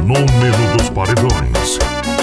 Fenômeno dos Paredões.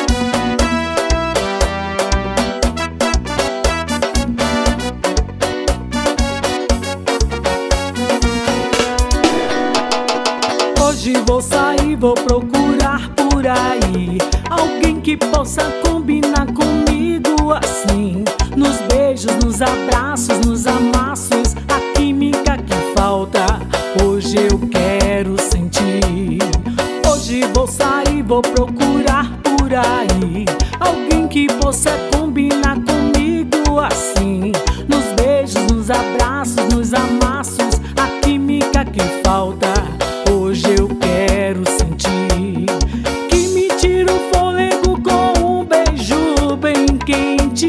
Hoje vou sair, vou procurar por aí alguém que possa combinar comigo assim. Nos beijos, nos abraços, nos amassos, a química que falta, hoje eu quero sentir. Hoje vou sair, vou procurar por aí alguém que possa combinar comigo assim. Nos beijos, nos abraços, nos amassos, a química que falta, hoje eu quero sentir. Que me tira o fôlego com um beijo bem quente.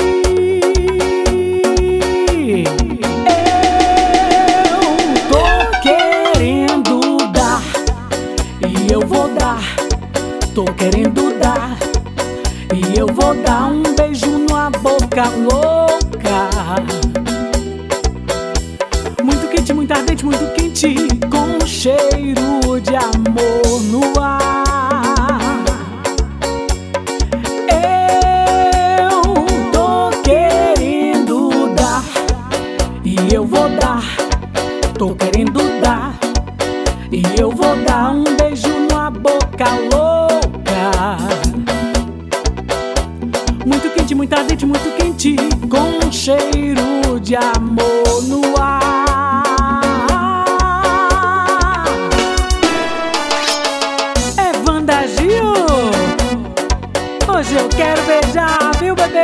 Eu tô querendo dar e eu vou dar. Tô querendo dar e eu vou dar um beijo numa boca louca. Muito quente, muito ardente, muito quente, com cheiro de amor no ar. Eu tô querendo dar e eu vou dar. Tô querendo dar e eu vou dar um beijo numa boca louca. Muito quente, muito ardente, muito quente, com cheiro de amor no ar. É Wanda Gil. Hoje eu quero beijar, viu, bebê?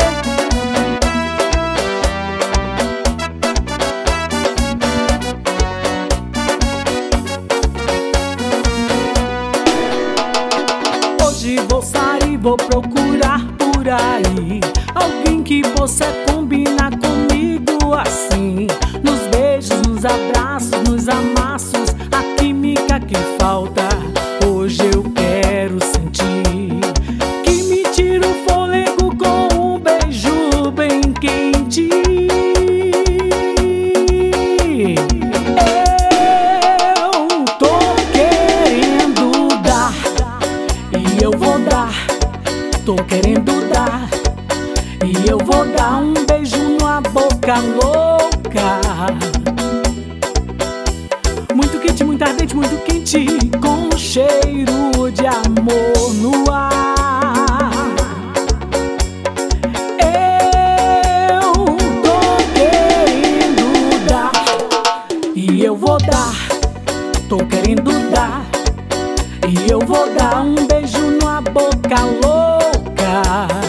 Hoje vou sair, vou procurar por aí alguém que possa combinar comigo assim. Nos beijos, nos abraços, nos amassos, a química que falta, hoje eu quero sentir. Que me tira o fôlego com um beijo bem quente. Eu tô querendo dar e eu vou dar. Tô querendo dar e eu vou dar um beijo numa boca louca. Muito quente, muito ardente, muito quente, com cheiro de amor no ar. Eu tô querendo dar e eu vou dar. Tô querendo dar e eu vou dar um beijo numa boca louca.